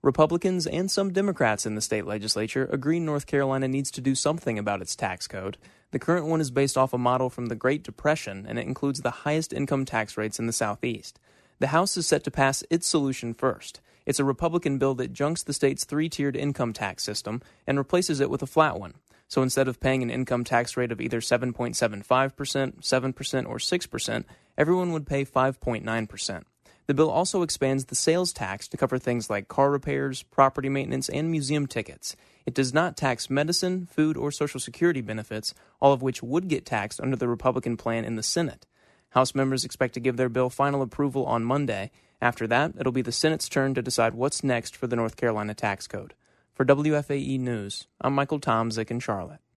Republicans and some Democrats in the state legislature agree North Carolina needs to do something about its tax code. The current one is based off a model from the Great Depression, and it includes the highest income tax rates in the Southeast. The House is set to pass its solution first. It's a Republican bill that junks the state's three-tiered income tax system and replaces it with a flat one. So instead of paying an income tax rate of either 7.75%, 7%, or 6%, everyone would pay 5.9%. The bill also expands the sales tax to cover things like car repairs, property maintenance, and museum tickets. It does not tax medicine, food, or Social Security benefits, all of which would get taxed under the Republican plan in the Senate. House members expect to give their bill final approval on Monday. After that, it'll be the Senate's turn to decide what's next for the North Carolina tax code. For WFAE News, I'm Michael Tomzik in Charlotte.